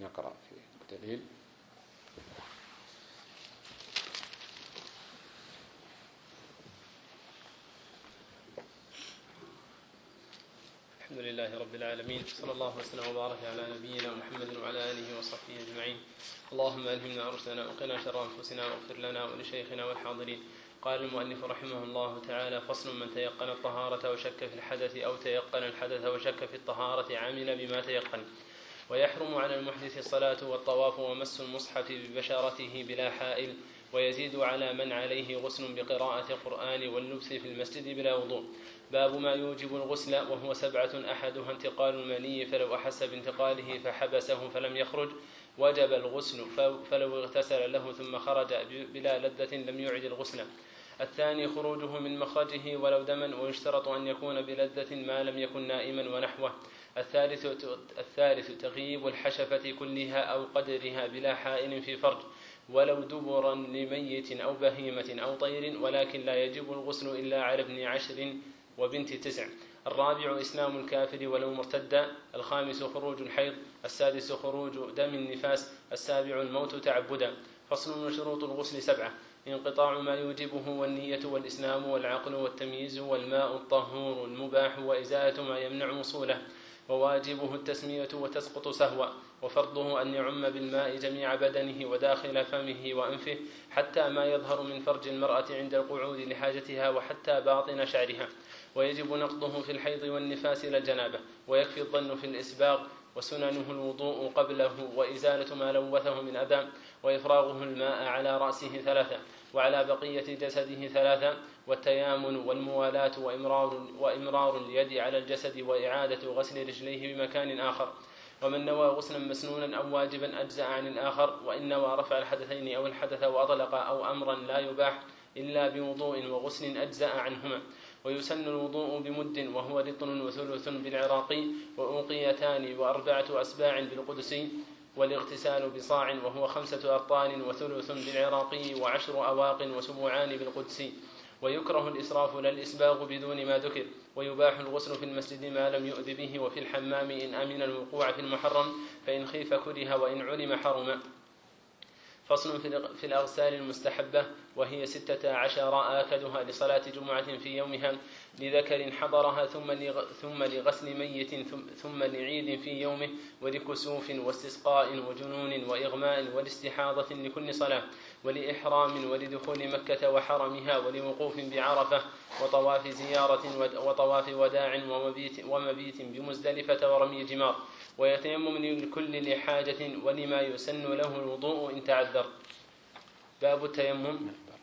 نقرأ في الدليل. الحمد لله رب العالمين، صلى الله وسلم وبارك على نبينا محمد وعلى آله وصحبه أجمعين. اللهم ألهمنا رشدنا وقنا شر أنفسنا واغفر لنا ولشيخنا والحاضرين. قال المؤلف رحمه الله تعالى: فصل: من تيقن الطهارة وشك في الحدث أو تيقن الحدث وشك في الطهارة عمل بما تيقن. ويحرم على المحدث الصلاة والطواف ومس المصحف ببشرته بلا حائل، ويزيد على من عليه غسل بقراءة القرآن واللبس في المسجد بلا وضوء. باب ما يوجب الغسل، وهو 7: أحدها انتقال المني، فلو أحس بانتقاله فحبسه فلم يخرج وجب الغسل، فلو اغتسل له ثم خرج بلا لذة لم يعد الغسل. الثاني خروجه من مخرجه ولو دما، ويشترط أن يكون بلذة ما لم يكن نائما ونحوه. الثالث تغييب الحشفة كلها أو قدرها بلا حائل في فرج، ولو دبرا لميت أو بهيمة أو طير، ولكن لا يجب الغسل إلا على ابن 10 وبنت 9. الرابع إسلام الكافر ولو مرتدا. الخامس خروج الحيض. السادس خروج دم النفاس. السابع الموت تعبدا. فصل: وشروط الغسل 7: انقطاع ما يوجبه، والنية والإسلام والعقل والتمييز والماء الطهور المباح، وإزالة ما يمنع وصوله. وواجبه التسمية وتسقط سهوا. وفرضه أن يعم بالماء جميع بدنه وداخل فمه وأنفه، حتى ما يظهر من فرج المرأة عند القعود لحاجتها، وحتى باطن شعرها. ويجب نقضه في الحيض والنفاس لا الجنابة. ويكفي الظن في الإسباغ. وسننه الوضوء قبله، وإزالة ما لوثه من أذى، وإفراغه الماء على رأسه 3، وعلى بقية جسده 3، والتيامن والموالاة، وإمرار اليد على الجسد، وإعادة غسل رجليه بمكان آخر. ومن نوى غسلا مسنونا أو واجبا أجزأ عن الآخر، وإن نوى رفع الحدثين أو الحدث وأطلق أو أمرا لا يباح إلا بوضوء وغسل أجزأ عنهما. ويسن الوضوء بمد، وهو رطل وثلث بالعراقي، وأوقيتان و4 أسباع بالقدسي. والاغتسال بصاع، وهو 5 أرطال وثلث بالعراقي، و10 أواق وسبوعان بالقدسي. ويكره الإسراف لا الإسباغ بدون ما ذكر. ويباح الغسل في المسجد ما لم يؤذ به، وفي الحمام إن أمن الوقوع في المحرم، فإن خيف كره، وإن علم حرم. فصل: في الأغسال المستحبة، وهي 16 آكدها لصلاة جمعة في يومها، لذكر حضرها، ثم لغسل ميت، ثم لعيد في يومه، ولكسوف واستسقاء وجنون وإغماء والاستحاضة لكل صلاة، ولإحرام، ولدخول مكة وحرمها، ولوقوف بعرفة، وطواف زيارة، وطواف وداع، ومبيت بمزدلفة، ورمي جمار. ويتيمم لكل لحاجة، ولما يسن له الوضوء إن تعذر. باب التيمم.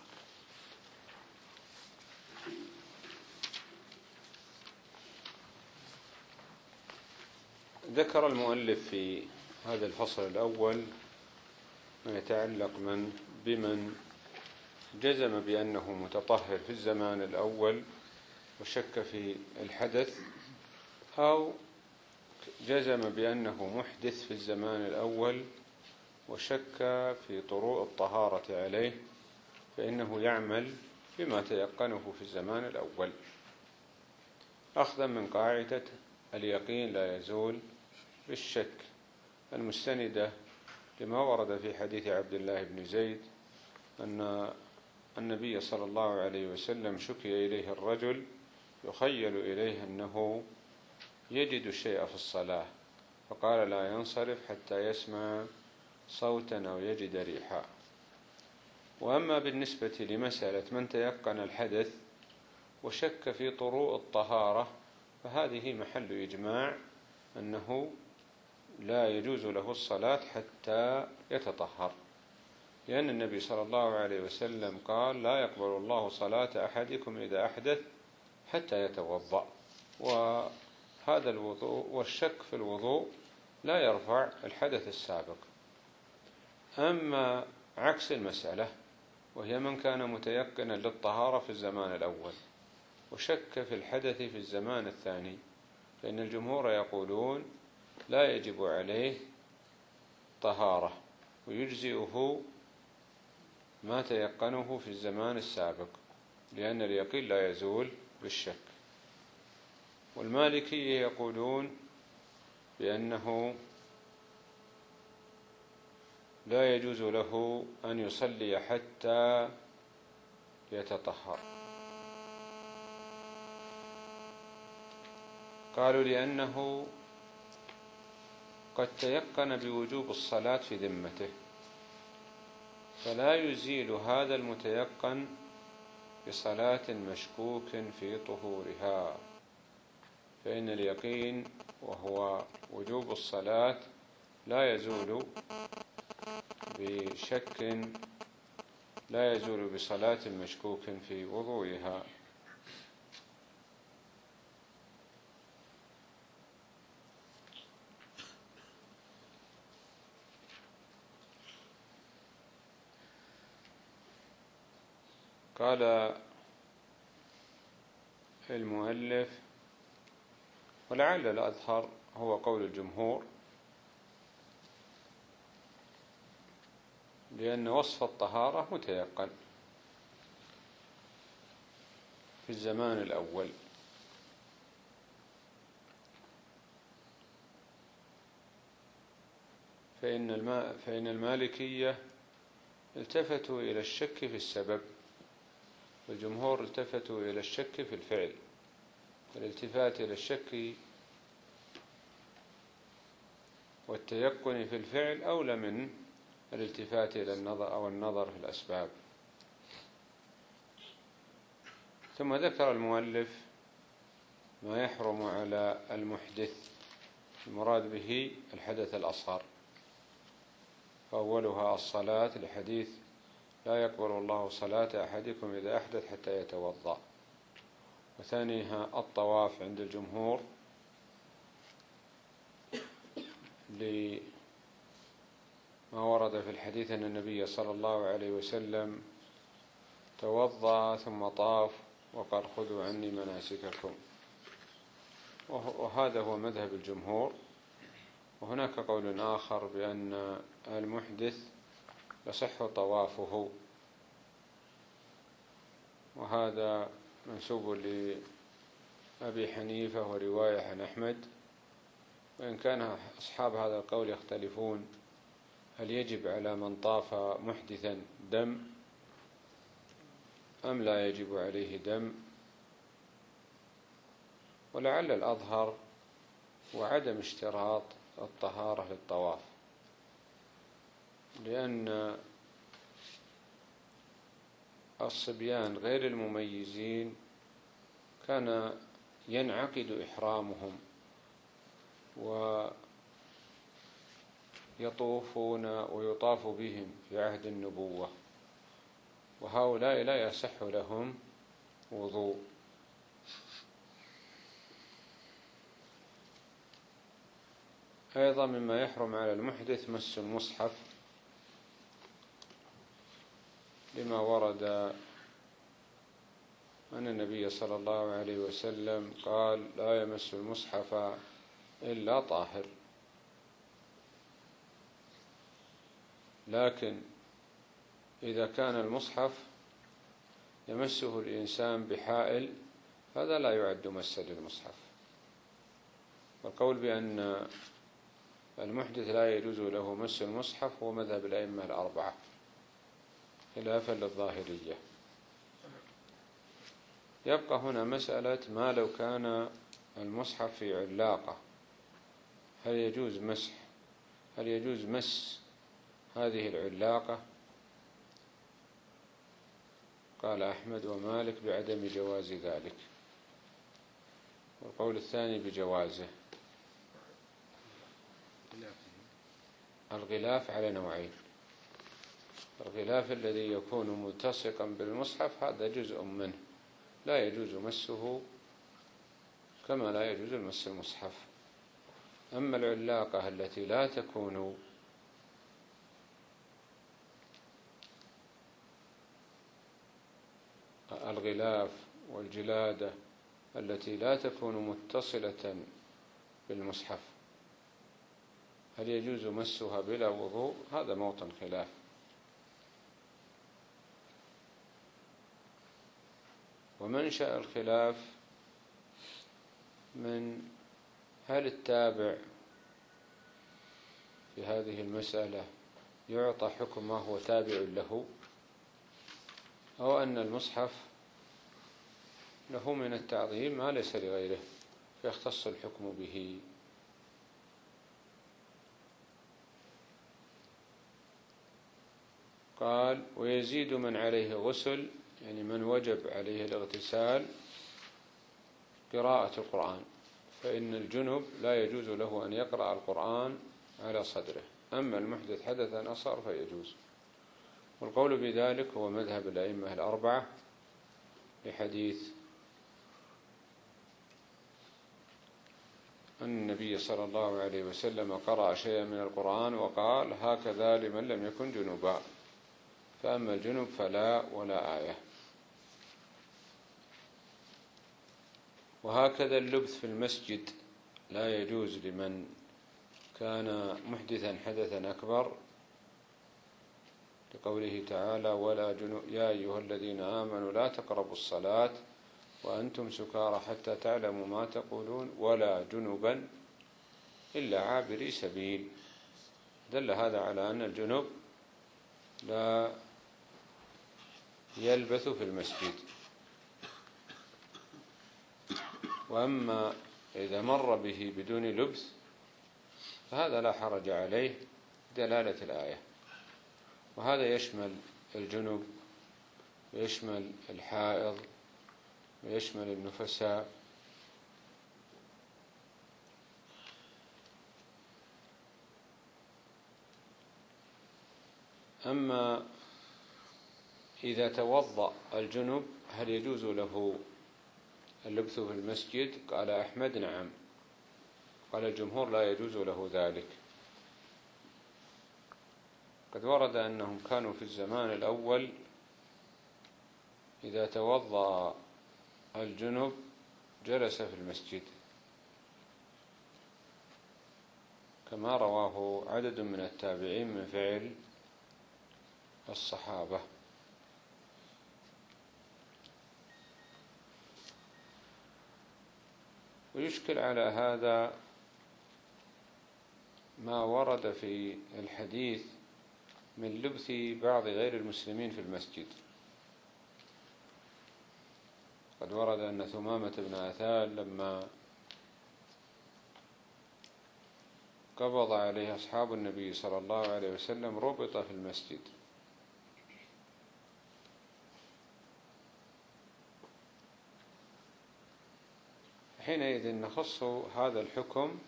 ذكر المؤلف في هذا الفصل الأول ما يتعلق بمن جزم بأنه متطهر في الزمان الأول وشك في الحدث، أو جزم بأنه محدث في الزمان الأول وشك في طروء الطهارة عليه، فإنه يعمل بما تيقنه في الزمان الأول، أخذا من قاعدة اليقين لا يزول بالشك، المستندة لما ورد في حديث عبد الله بن زيد أن النبي صلى الله عليه وسلم شكي إليه الرجل يخيل إليه أنه يجد الشيء في الصلاة، فقال: لا ينصرف حتى يسمع صوتا أو يجد ريحا. وأما بالنسبة لمسألة من تيقن الحدث وشك في طروء الطهارة، فهذه محل إجماع أنه لا يجوز له الصلاة حتى يتطهر، لأن النبي صلى الله عليه وسلم قال: لا يقبل الله صلاة أحدكم إذا أحدث حتى يتوضأ. وهذا الوضوء والشك في الوضوء لا يرفع الحدث السابق. أما عكس المسألة، وهي من كان متيقنا للطهارة في الزمان الأول وشك في الحدث في الزمان الثاني، فإن الجمهور يقولون لا يجب عليه طهارة، ويجزئه ما تيقنه في الزمان السابق، لأن اليقين لا يزول بالشك. والمالكية يقولون بأنه لا يجوز له أن يصلي حتى يتطهر. قالوا لأنه قد تيقن بوجوب الصلاة في ذمته، فلا يزيل هذا المتيقن بصلاة مشكوك في طهورها، فإن اليقين وهو وجوب الصلاة لا يزول بشك، لا يزول بصلاة مشكوك في وضوئها. قال المؤلف: ولعل الأظهر هو قول الجمهور، لأن وصف الطهارة متيقن في الزمان الأول، فإن المالكية التفتوا إلى الشك في السبب، والجمهور التفتوا إلى الشك في الفعل. الالتفات إلى الشك والتيقن في الفعل أولى من الالتفات إلى النظر أو النظر في الأسباب. ثم ذكر المؤلف ما يحرم على المحدث، المراد به الحدث الأصغر، فأولها الصلاة لحديث: لا يقبل الله صلاة أحدكم إذا أحدث حتى يتوضأ. وثانيها الطواف عند الجمهور، لما ورد في الحديث أن النبي صلى الله عليه وسلم توضأ ثم طاف وقال: خذوا عني مناسككم. وهذا هو مذهب الجمهور. وهناك قول آخر بأن المحدث يصح طوافه، وهذا منسوب لأبي حنيفة ورواية عن أحمد، وإن كان أصحاب هذا القول يختلفون: هل يجب على من طاف محدثا دم أم لا يجب عليه دم؟ ولعل الأظهر وعدم اشتراط الطهارة للطواف، لأن الصبيان غير المميزين كان ينعقد إحرامهم ويطوفون ويطاف بهم في عهد النبوة، وهؤلاء لا يصح لهم وضوء. أيضا مما يحرم على المحدث مس المصحف، لما ورد أن النبي صلى الله عليه وسلم قال: لا يمس المصحف إلا طاهر. لكن إذا كان المصحف يمسه الإنسان بحائل هذا لا يعد مسا للمصحف. والقول بأن المحدث لا يجوز له مس المصحف هو مذهب الأئمة الأربعة، خلافا للظاهرية. يبقى هنا مسألة ما لو كان المصحف في علاقة، هل يجوز مس هذه العلاقة؟ قال أحمد ومالك بعدم جواز ذلك، والقول الثاني بجوازه. الغلاف على نوعين: الغلاف الذي يكون ملتصقا بالمصحف هذا جزء منه لا يجوز مسه كما لا يجوز مس المصحف. أما العلاقة التي لا تكون الغلاف والجلادة التي لا تكون متصلة بالمصحف، هل يجوز مسها بلا وضوء؟ هذا موطن خلاف. ومنشأ الخلاف من هل التابع في هذه المسألة يعطى حكم ما هو تابع له، أو أن المصحف له من التعظيم ما ليس لغيره فيختص الحكم به. قال: ويزيد من عليه غسل، يعني من وجب عليه الاغتسال، قراءة القرآن، فإن الجنب لا يجوز له أن يقرأ القرآن على صدره، أما المحدث حدثا أصغر فيجوز. والقول بذلك هو مذهب الأئمة الأربعة لحديث أن النبي صلى الله عليه وسلم قرأ شيئا من القرآن وقال: هكذا لمن لم يكن جنبا، فأما الجنب فلا ولا آية. وهكذا اللبث في المسجد لا يجوز لمن كان محدثا حدثا أكبر، لقوله تعالى: ولا يا أيها الذين آمنوا لا تقربوا الصلاة وأنتم سكارى حتى تعلموا ما تقولون ولا جنبا إلا عابري سبيل. دل هذا على أن الجنب لا يلبث في المسجد. وأما إذا مر به بدون لبث فهذا لا حرج عليه دلالة الآية، وهذا يشمل الجنب ويشمل الحائض ويشمل النفساء. أما إذا توضأ الجنب هل يجوز له اللبث في المسجد؟ قال أحمد: نعم. قال الجمهور: لا يجوز له ذلك. قد ورد أنهم كانوا في الزمان الأول إذا توضأ الجنب جلس في المسجد، كما رواه عدد من التابعين من فعل الصحابة. ويشكل على هذا ما ورد في الحديث من لبث بعض غير المسلمين في المسجد. قد ورد أن ثمامة بن عثال لما قبض عليه أصحاب النبي صلى الله عليه وسلم ربط في المسجد، حينئذ نخص هذا الحكم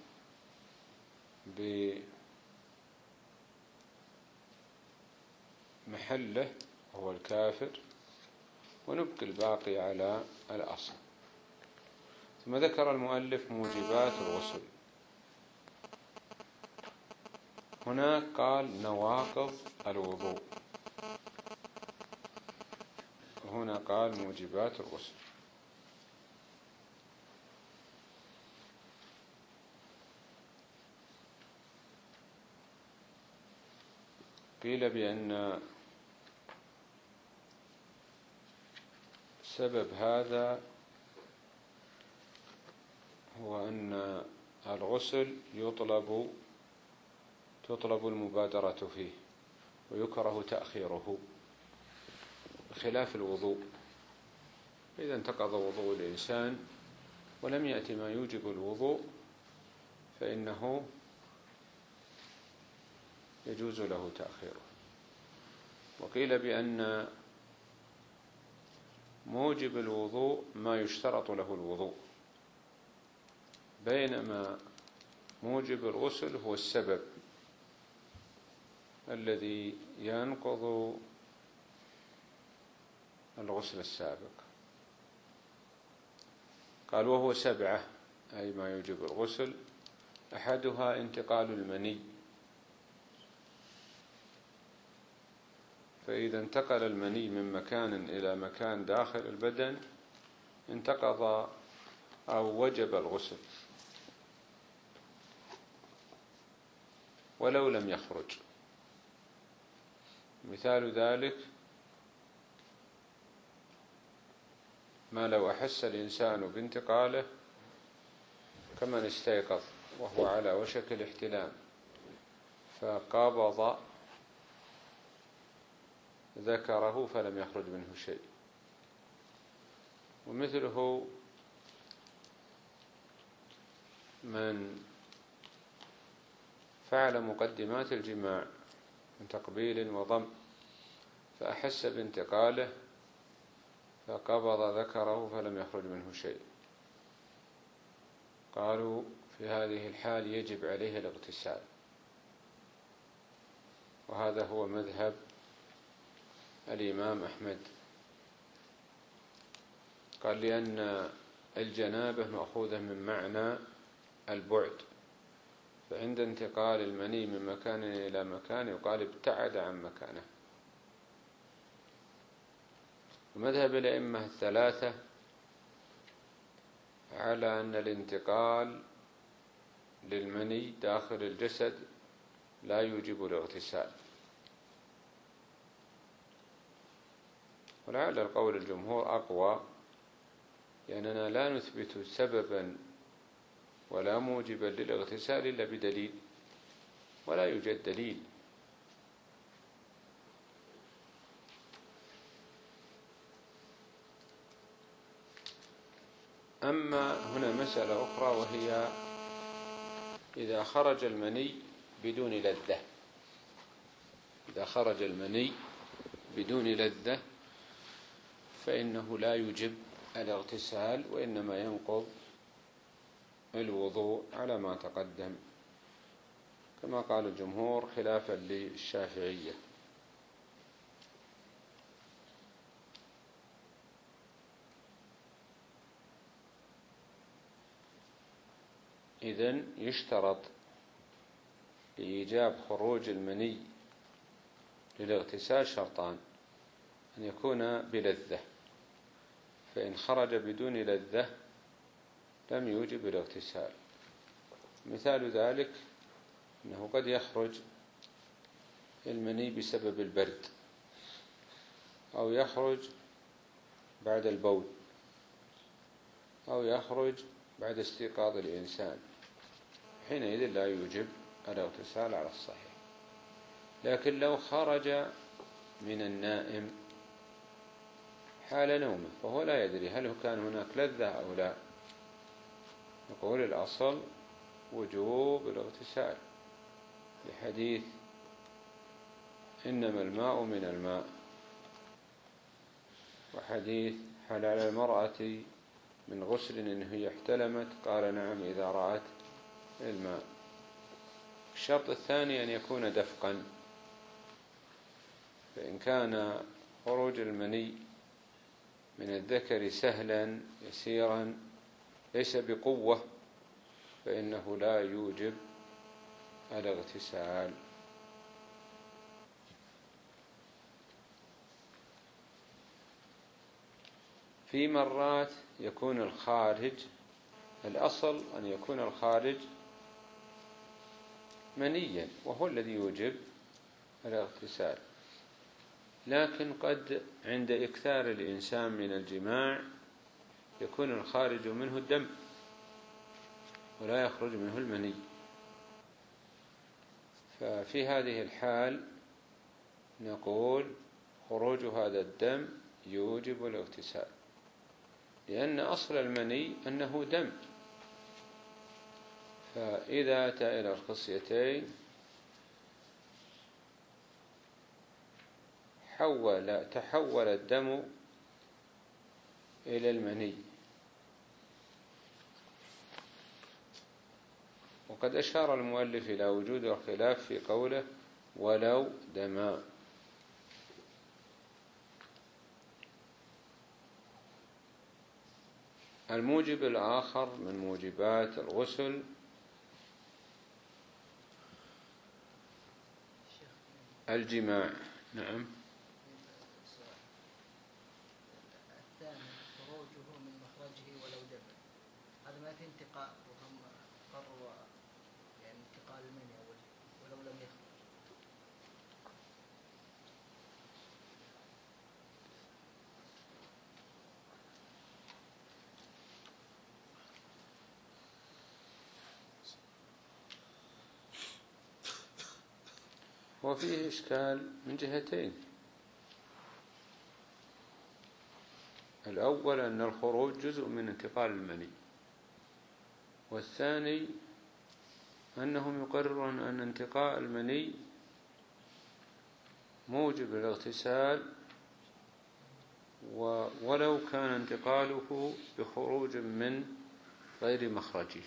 بمحله هو الكافر، ونبقي الباقي على الأصل. ثم ذكر المؤلف موجبات الغسل. هناك قال نواقض الوضوء، وهنا قال موجبات الغسل. قيل بأن سبب هذا هو أن الغسل تطلب المبادرة فيه ويكره تأخيره، بخلاف الوضوء. إذا انتقض وضوء الإنسان ولم يأتي ما يوجب الوضوء فإنه يجوز له تأخيره. وقيل بأن موجب الوضوء ما يشترط له الوضوء، بينما موجب الغسل هو السبب الذي ينقض الغسل السابق. قال وهو 7، أي ما يوجب الغسل. أحدها انتقال المني، فإذا انتقل المني من مكان إلى مكان داخل البدن انتقض أو وجب الغسل ولو لم يخرج. مثال ذلك ما لو أحس الإنسان بانتقاله كمن استيقظ وهو على وشك الاحتلام فقبض ذكره فلم يخرج منه شيء. ومثله من فعل مقدمات الجماع من تقبيل وضم فأحس بانتقاله فقبض ذكره فلم يخرج منه شيء، قالوا في هذه الحال يجب عليه الاغتسال، وهذا هو مذهب الإمام أحمد. قال لأن الجنابة مأخوذة من معنى البعد، فعند انتقال المني من مكان إلى مكان يقال ابتعد عن مكانه. ومذهب الأئمة الثلاثة على أن الانتقال للمني داخل الجسد لا يوجب الاغتسال، ولعل القول الجمهور أقوى، لأننا لا نثبت سببا ولا موجبا للاغتسال إلا بدليل، ولا يوجد دليل. أما هنا مسألة أخرى، وهي إذا خرج المني بدون لذة. إذا خرج المني بدون لذة فإنه لا يوجب الاغتسال، وإنما ينقض الوضوء على ما تقدم، كما قال الجمهور خلافا للشافعية. إذن يشترط لإيجاب خروج المني للاغتسال شرطان: أن يكون بلذة، فإن خرج بدون لذة لم يوجب الاغتسال. مثال ذلك أنه قد يخرج المني بسبب البرد، أو يخرج بعد البول، أو يخرج بعد استيقاظ الإنسان، حينئذ لا يوجب الاغتسال على الصحيح. لكن لو خرج من النائم حال نومه فهو لا يدري هل كان هناك لذة أو لا، نقول الأصل وجوب الاغتسال لحديث إنما الماء من الماء، وحديث هل على المرأة من غسل إن هي احتلمت؟ قال نعم إذا رأت الماء. الشرط الثاني أن يكون دفقا، فإن كان خروج المني من الذكر سهلا يسيرا ليس بقوة فإنه لا يوجب الاغتسال. في مرات يكون الخارج، الأصل أن يكون الخارج منيا وهو الذي يوجب الاغتسال، لكن قد عند إكثار الإنسان من الجماع يكون الخارج منه الدم ولا يخرج منه المني، ففي هذه الحال نقول خروج هذا الدم يوجب الاغتسال، لأن أصل المني أنه دم، فإذا أتى إلى الخصيتين تحول الدم إلى المني. وقد أشار المؤلف إلى وجود الخلاف في قوله ولو دما. الموجب الآخر من موجبات الغسل الجماع. نعم. الثاني خروجه من مخرجه ولو دم، هذا ما في انتقاء، وهم قرروا يعني انتقال المني ولو لم يخرج. وفيه إشكال من جهتين: الأول أن الخروج جزء من انتقال المني، والثاني أنهم يقررون أن انتقاء المني موجب للاغتسال ولو كان انتقاله بخروج من غير مخرجه.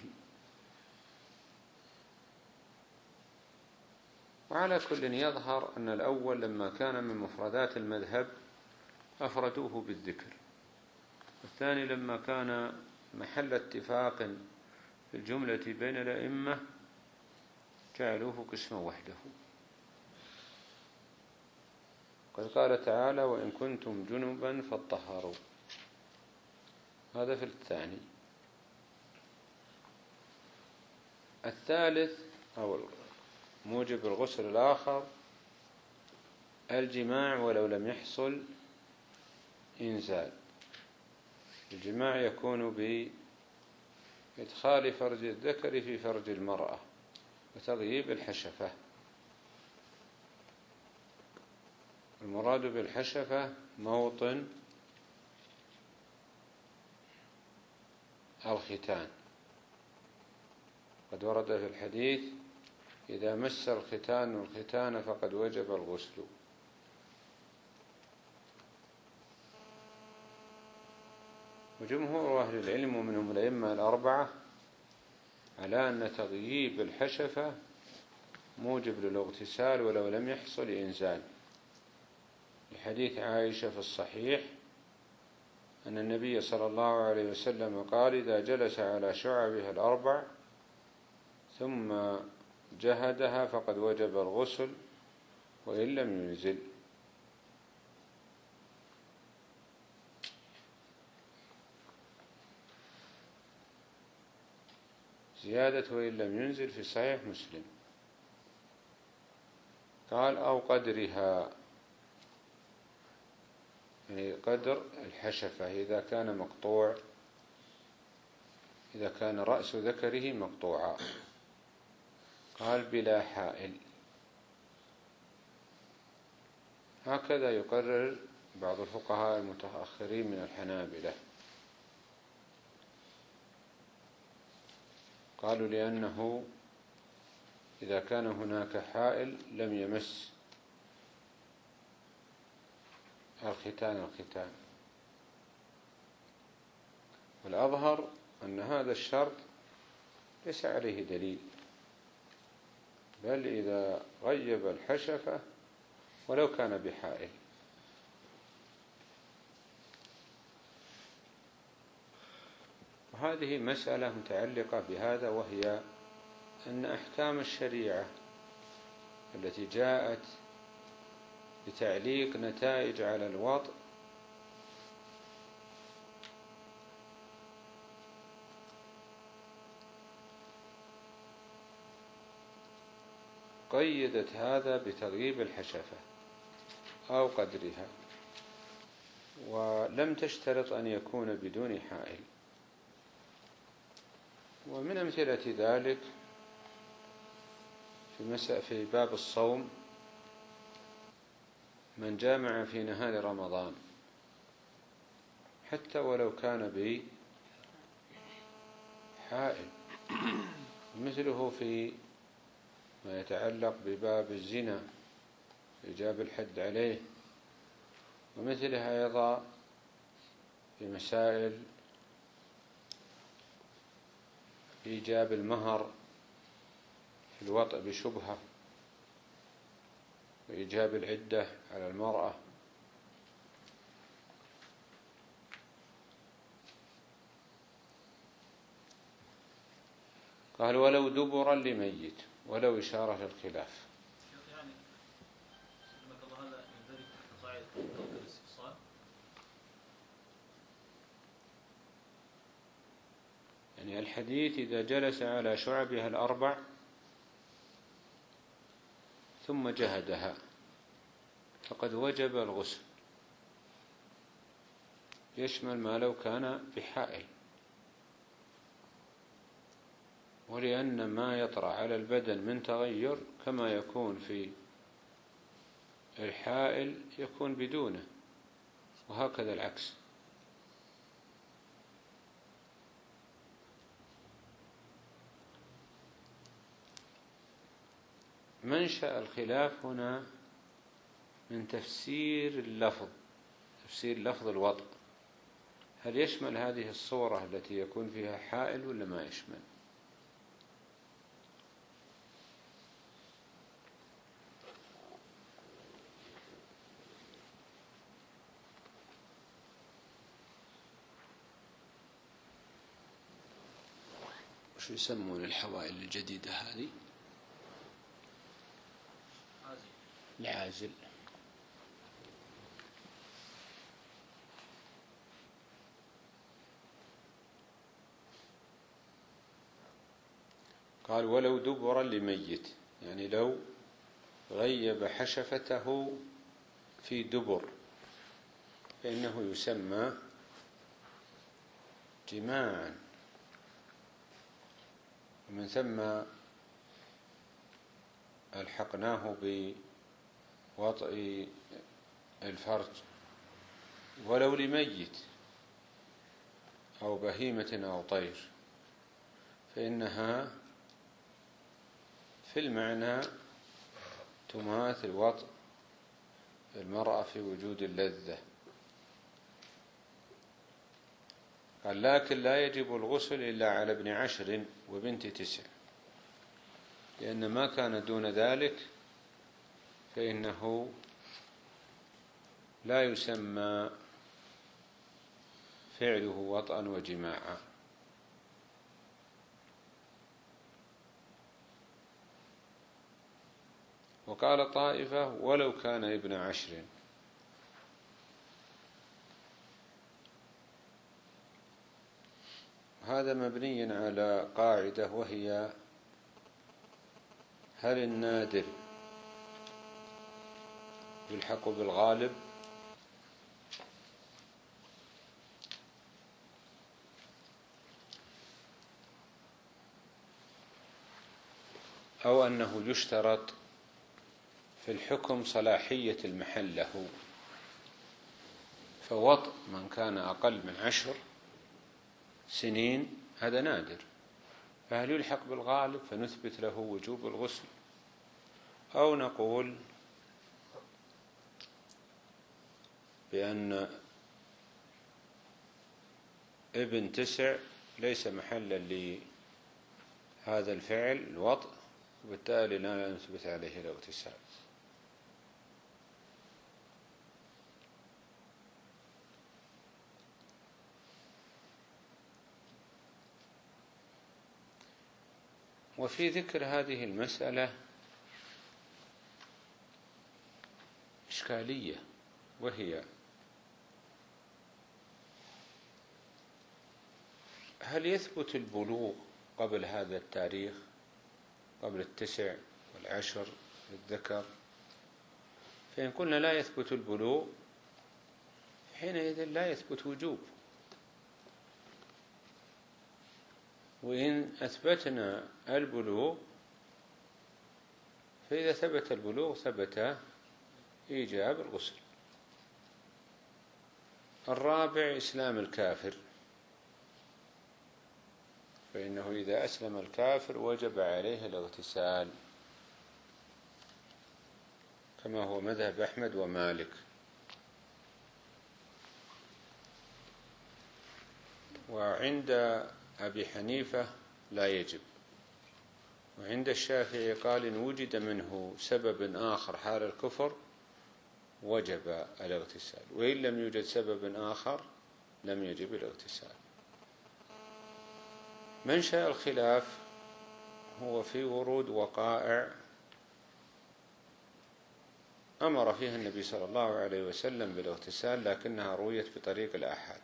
وعلى كل يظهر أن الأول لما كان من مفردات المذهب أفردوه بالذكر، والثاني لما كان محل اتفاق في الجملة بين الأئمة جعلوه قسما وحده. قد قال تعالى: وإن كنتم جنبا فاطهروا، هذا في الثاني. الثالث أو موجب الغسل الآخر الجماع ولو لم يحصل إنزال. الجماع يكون بإدخال فرج الذكر في فرج المرأة وتغييب الحشفة. المراد بالحشفة موطن الختان. قد ورد في الحديث: إذا مس الختان الختان فقد وجب الغسل. وجمهور أهل العلم ومنهم الأئمة الأربعة على أن تغييب الحشفة موجب للاغتسال ولو لم يحصل إنزال، لحديث عائشة في الصحيح أن النبي صلى الله عليه وسلم قال: إذا جلس على شعبها الأربع ثم جهدها فقد وجب الغسل وإن لم ينزل. زيادة وإن لم ينزل في صحيح مسلم. قال: أو قدرها، يعني قدر الحشفة إذا كان مقطوع، إذا كان رأس ذكره مقطوعا. قال: بلا حائل. هكذا يقرر بعض الفقهاء المتأخرين من الحنابلة. قالوا لأنه إذا كان هناك حائل لم يمس الختان. والأظهر أن هذا الشرط ليس عليه دليل، بل إذا غيب الحشفة ولو كان بحائل. وهذه مسألة متعلقة بهذا، وهي أن أحكام الشريعة التي جاءت بتعليق نتائج على الوطء قيدت هذا بتغييب الحشفة أو قدرها، ولم تشترط أن يكون بدون حائل. ومن أمثلة ذلك في باب الصوم: من جامع في نهار رمضان حتى ولو كان بحائل، مثله في ما يتعلق بباب الزنا إيجاب الحد عليه، ومثلها أيضا في مسائل إيجاب المهر في الوطء بشبهة، وإيجاب العدة على المرأة. قال: ولو دبرا لميت، ولو إشارة للخلاف. يعني هذا يندرج تحت قاعدة ترك الاستفصال. يعني الحديث: إذا جلس على شعبها الأربع ثم جهدها فقد وجب الغسل، يشمل ما لو كان بحائل. ولأن ما يطرأ على البدن من تغير كما يكون في الحائل يكون بدونه، وهكذا العكس. منشأ الخلاف هنا من تفسير اللفظ، تفسير لفظ الوطء، هل يشمل هذه الصورة التي يكون فيها حائل ولا ما يشمل؟ وش يسمون الحوائل الجديدة هذه؟ العازل. قال ولو دبرا لميت، يعني لو غيب حشفته في دبر فإنه يسمى جماعا، ومن ثم ألحقناه بوطئ الفرج. ولو لميت أو بهيمة أو طير فإنها في المعنى تماثل وطئ المرأة في وجود اللذة. قال لكن لا يجب الغسل إلا على ابن 10 وبنت 9، لأن ما كان دون ذلك فإنه لا يسمى فعله وطئا وجماعا. وقال طائفة ولو كان ابن 10. هذا مبني على قاعدة، وهي هل النادر يلحق بالغالب أو أنه يشترط في الحكم صلاحية المحل له؟ فوطئ من كان أقل من 10 سنين هذا نادر، فهل يلحق بالغالب فنثبت له وجوب الغسل، أو نقول بأن ابن 9 ليس محلا لهذا الفعل الوطئ، وبالتالي لا نثبت عليه الاغتسال؟ وفي ذكر هذه المسألة إشكالية، وهي هل يثبت البلوغ قبل هذا التاريخ، قبل 9 و10 للذكر؟ فإن قلنا لا يثبت البلوغ حينئذ لا يثبت وجوب، وإن أثبتنا البلوغ فإذا ثبت البلوغ ثبت إيجاب الغسل. الرابع إسلام الكافر، فإنه إذا أسلم الكافر وجب عليه الاغتسال كما هو مذهب أحمد ومالك. وعند أبي حنيفة لا يجب، وعند الشافعي قال إن وجد منه سبب آخر حال الكفر وجب الاغتسال، وإن لم يوجد سبب آخر لم يجب الاغتسال. منشأ الخلاف هو في ورود وقائع أمر فيها النبي صلى الله عليه وسلم بالاغتسال لكنها رويت بطريق الآحاد،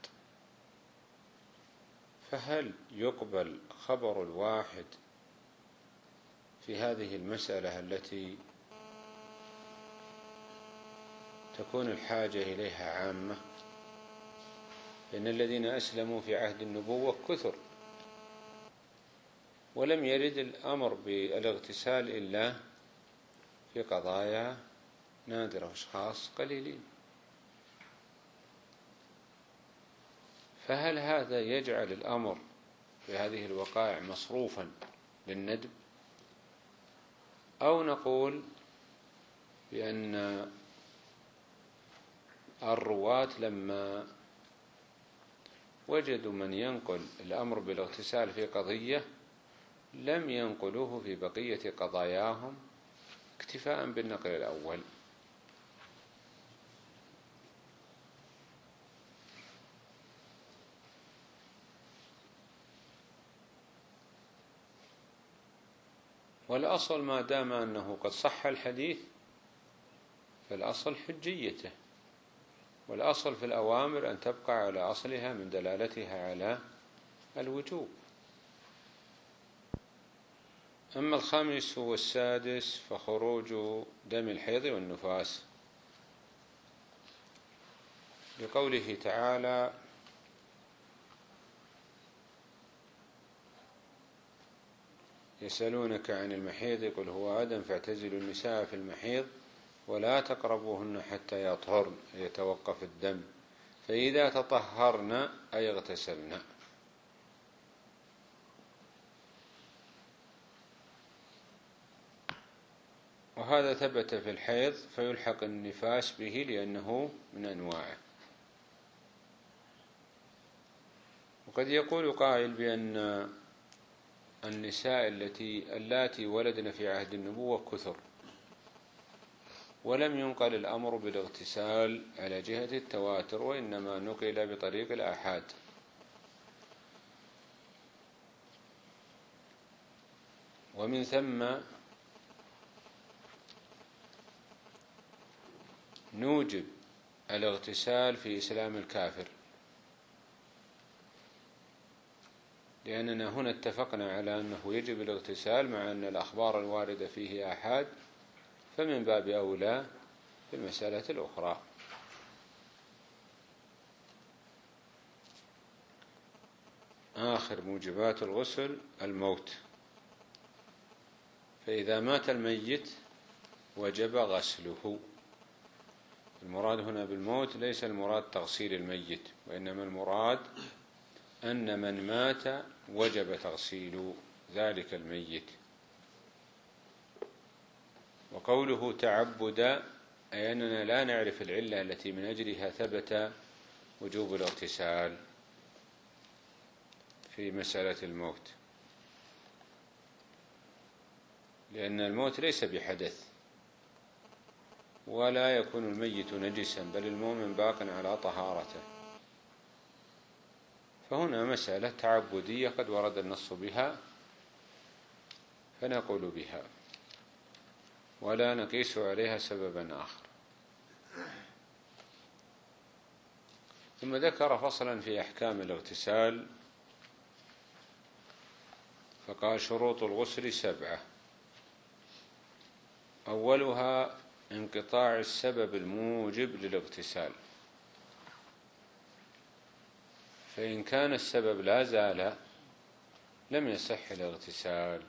فهل يقبل خبر الواحد في هذه المسألة التي تكون الحاجة إليها عامة؟ إن الذين أسلموا في عهد النبوة كثر، ولم يرد الأمر بالاغتسال إلا في قضايا نادرة وأشخاص قليلين، فهل هذا يجعل الأمر في هذه الوقائع مصروفا للندب؟ أو نقول بأن الرواة لما وجدوا من ينقل الأمر بالاغتسال في قضية لم ينقلوه في بقية قضاياهم اكتفاء بالنقل الأول. والأصل ما دام أنه قد صح الحديث فالأصل حجيته، والأصل في الأوامر أن تبقى على أصلها من دلالتها على الوجوب. أما الخامس والسادس فخروج دم الحيض والنفاس، لقوله تعالى: يسألونك عن المحيض قل هو أذى فاعتزلوا النساء في المحيض ولا تقربوهن حتى يطهرن يتوقف الدم فإذا تطهرن أي اغتسلن. وهذا ثبت في الحيض فيلحق النفاس به لأنه من أنواعه. وقد يقول قائل بأن النساء اللاتي ولدن في عهد النبوة كثر ولم ينقل الأمر بالاغتسال على جهة التواتر، وإنما نقل بطريق الآحاد. ومن ثم نوجب الاغتسال في إسلام الكافر، لأننا هنا اتفقنا على أنه يجب الاغتسال مع أن الأخبار الواردة فيه آحاد، فمن باب أولى في المسألة الأخرى. آخر موجبات الغسل الموت، فإذا مات الميت وجب غسله. المراد هنا بالموت ليس المراد تغسيل الميت، وإنما المراد أن من مات وجب تغسيل ذلك الميت. وقوله تعبدا أي أننا لا نعرف العلة التي من أجلها ثبت وجوب الاغتسال في مسألة الموت، لأن الموت ليس بحدث ولا يكون الميت نجسا، بل المؤمن باق على طهارته. فهنا مسألة تعبدية قد ورد النص بها فنقول بها ولا نقيس عليها سببا آخر. ثم ذكر فصلا في أحكام الاغتسال فقال: شروط الغسل 7، أولها انقطاع السبب الموجب للاغتسال، فإن كان السبب لا زال لم يصح الاغتسال.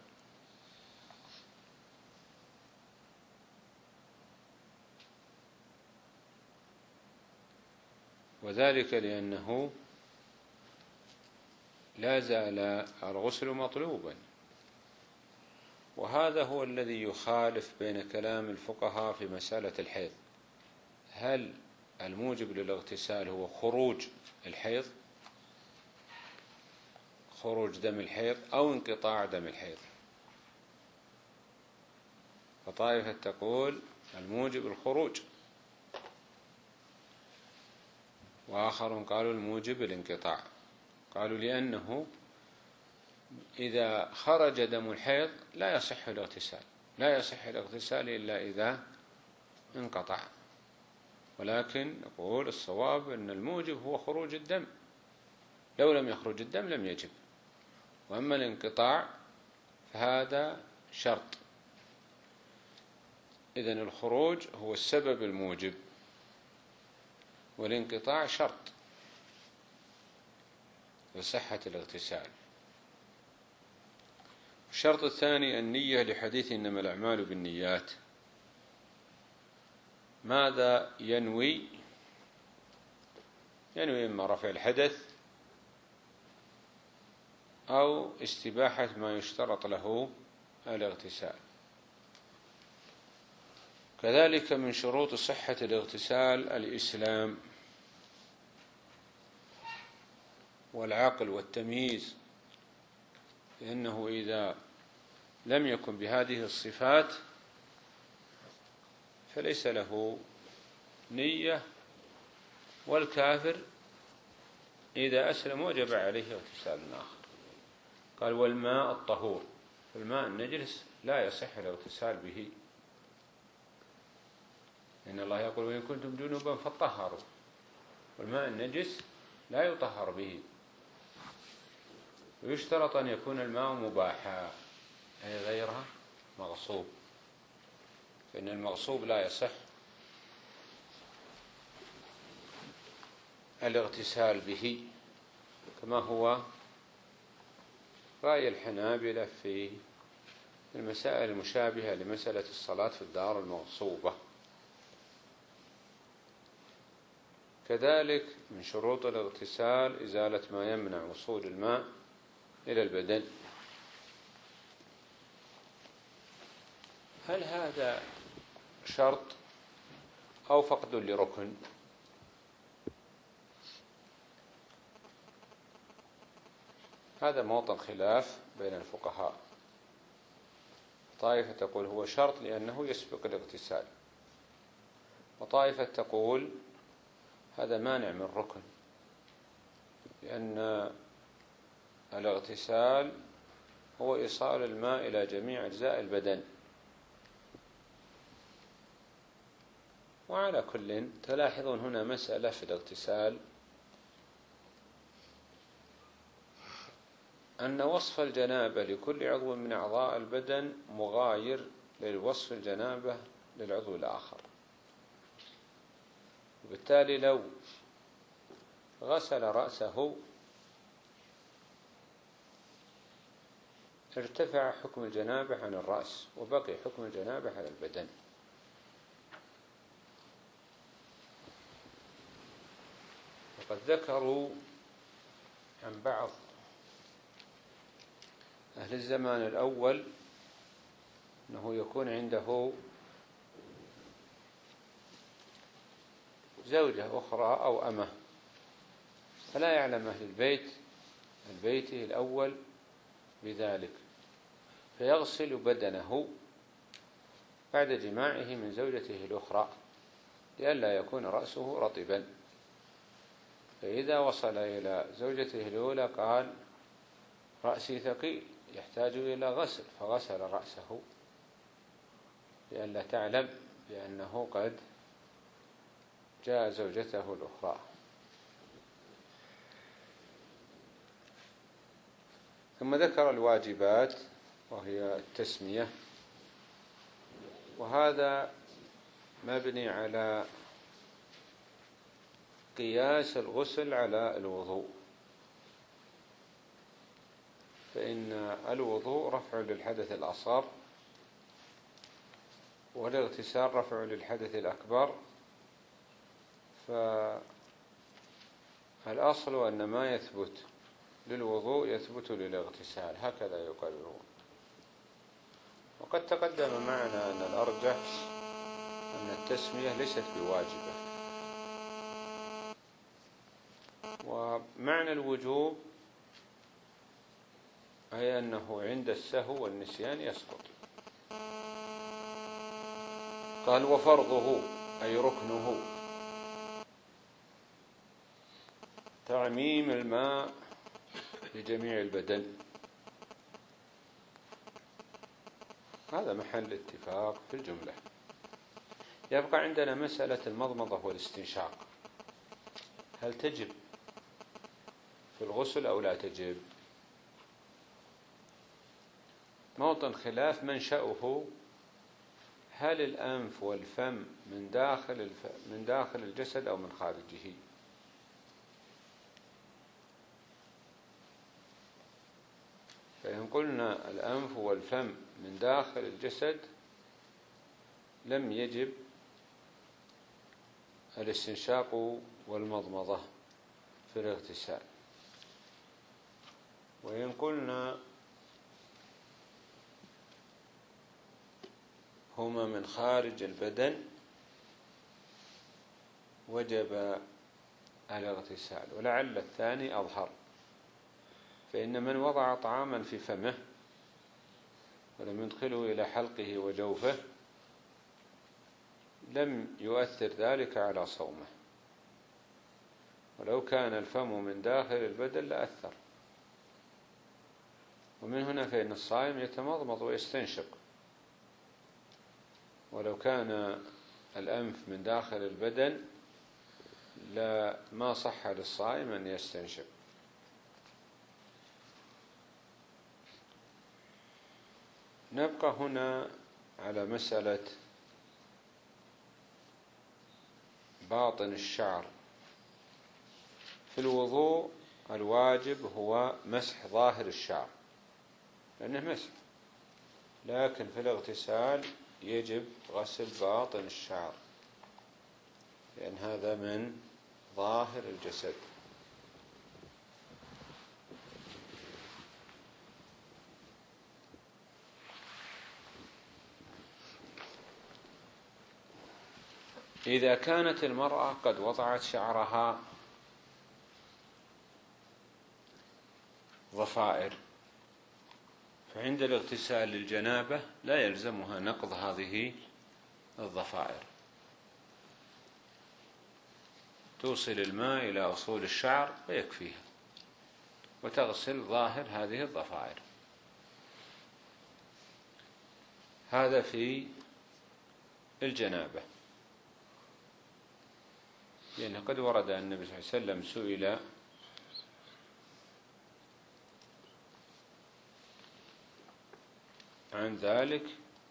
وذلك لأنه لا زال الغسل مطلوبا، وهذا هو الذي يخالف بين كلام الفقهاء في مسألة الحيض: هل الموجب للاغتسال هو خروج الحيض، خروج دم الحيض، أو انقطاع دم الحيض؟ فطائفة تقول الموجب الخروج، وآخرون قالوا الموجب الانقطاع. قالوا لأنه إذا خرج دم الحيض لا يصح الاغتسال، لا يصح الاغتسال إلا إذا انقطع. ولكن نقول الصواب أن الموجب هو خروج الدم، لو لم يخرج الدم لم يجب. وأما الانقطاع فهذا شرط. إذن الخروج هو السبب الموجب والانقطاع شرط لصحة الاغتسال. الشرط الثاني النية، لحديث إنما الأعمال بالنيات. ماذا ينوي؟ ينوي إما رفع الحدث أو استباحة ما يشترط له الاغتسال. كذلك من شروط صحة الاغتسال الإسلام والعقل والتمييز، لأنه إذا لم يكن بهذه الصفات فليس له نية، والكافر إذا أسلم وجب عليه اغتسال آخر. قال والماء الطهور، الماء النجس لا يصح الاغتسال به، إن الله يقول وإن كنتم جنبا فطهروا، والماء النجس لا يطهر به، ويشترط أن يكون الماء مباحا أي غير مغصوب، فإن المغصوب لا يصح الاغتسال به، كما هو رأي الحنابلة في المسائل المشابهة لمسألة الصلاة في الدار المغصوبة. كذلك من شروط الاغتسال إزالة ما يمنع وصول الماء إلى البدن. هل هذا شرط أو فقد لركن؟ هذا موطن خلاف بين الفقهاء، طائفة تقول هو شرط لأنه يسبق الاغتسال، وطائفة تقول هذا مانع من ركن، لأن الاغتسال هو إيصال الماء إلى جميع أجزاء البدن. وعلى كل تلاحظون هنا مسألة في الاغتسال، أن وصف الجنابة لكل عضو من أعضاء البدن مغاير للوصف الجنابة للعضو الآخر، وبالتالي لو غسل رأسه ارتفع حكم الجنابة عن الرأس وبقي حكم الجنابة على البدن. وقد ذكروا عن بعض أهل الزمان الأول أنه يكون عنده زوجة أخرى أو أمة، فلا يعلم أهل بيته الأول بذلك، فيغسل بدنه بعد جماعه من زوجته الأخرى لئلا يكون رأسه رطبا، فإذا وصل إلى زوجته الأولى قال رأسي ثقيل يحتاج إلى غسل، فغسل رأسه لئلا تعلم بأنه قد جاء زوجته الأخرى. ثم ذكر الواجبات وهي التسمية، وهذا مبني على قياس الغسل على الوضوء، فإن الوضوء رفع للحدث الأصغر والاغتسال رفع للحدث الأكبر، فالأصل أن ما يثبت للوضوء يثبت للاغتسال، هكذا يقررون. وقد تقدم معنا أن الأرجح أن التسمية ليست بواجبة، ومعنى الوجوب أي أنه عند السهو والنسيان يسقط. قال وفرضه أي ركنه تعميم الماء لجميع البدن، هذا محل اتفاق في الجملة. يبقى عندنا مسألة المضمضة والاستنشاق، هل تجب في الغسل أو لا تجب؟ موطن خلاف منشأه هل الأنف والفم من داخل الجسد أو من خارجه؟ فإن قلنا الأنف والفم من داخل الجسد لم يجب الاستنشاق والمضمضة في الاغتسال. وإن قلنا هما من خارج البدن وجب الاغتسال، ولعل الثاني أظهر، فإن من وضع طعاما في فمه ولم يدخله إلى حلقه وجوفه لم يؤثر ذلك على صومه، ولو كان الفم من داخل البدن لأثر. ومن هنا فإن الصائم يتمضمض ويستنشق، ولو كان الأنف من داخل البدن ما صح للصائم أن يستنشق. نبقى هنا على مسألة باطن الشعر. في الوضوء الواجب هو مسح ظاهر الشعر لأنه مسح، لكن في الاغتسال يجب غسل باطن الشعر لأن هذا من ظاهر الجسد. إذا كانت المرأة قد وضعت شعرها ضفائر فعند الاغتسال للجنابة لا يلزمها نقض هذه الضفائر، توصل الماء إلى أصول الشعر ويكفيها وتغسل ظاهر هذه الضفائر. هذا في الجنابة، لأنه قد ورد أن النبي صلى الله عليه وسلم سئل عن ذلك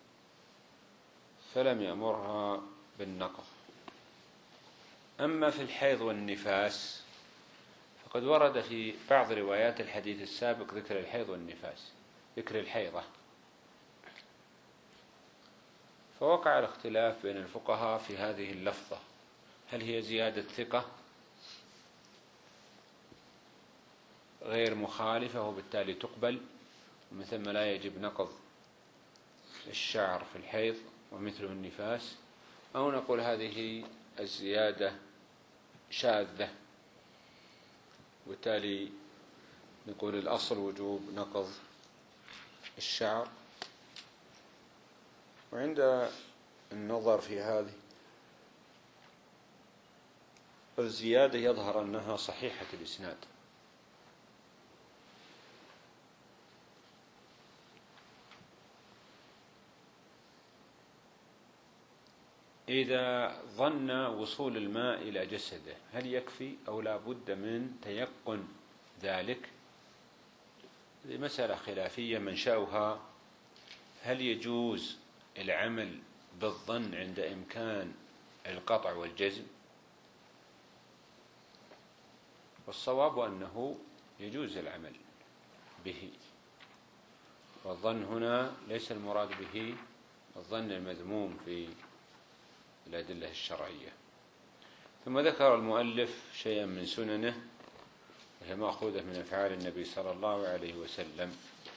فلم يأمرها بالنقض. أما في الحيض والنفاس فقد ورد في بعض روايات الحديث السابق ذكر الحيض والنفاس، ذكر الحيضة، فوقع الاختلاف بين الفقهاء في هذه اللفظة، هل هي زيادة ثقة غير مخالفة وبالتالي تقبل ومن ثم لا يجب نقض الشعر في الحيض ومثله النفاس، أو نقول هذه الزيادة شاذة وبالتالي نقول الأصل وجوب نقض الشعر. وعند النظر في هذه الزيادة يظهر أنها صحيحة الإسناد، إذا ظن وصول الماء إلى جسده هل يكفي أو لا بد من تيقن ذلك؟ هذه مسألة خلافية منشأها هل يجوز العمل بالظن عند إمكان القطع والجزم؟ والصواب أنه يجوز العمل به، والظن هنا ليس المراد به الظن المذموم في الأدلة الشرعية. ثم ذكر المؤلف شيئا من سننه وهي مأخوذة من أفعال النبي صلى الله عليه وسلم.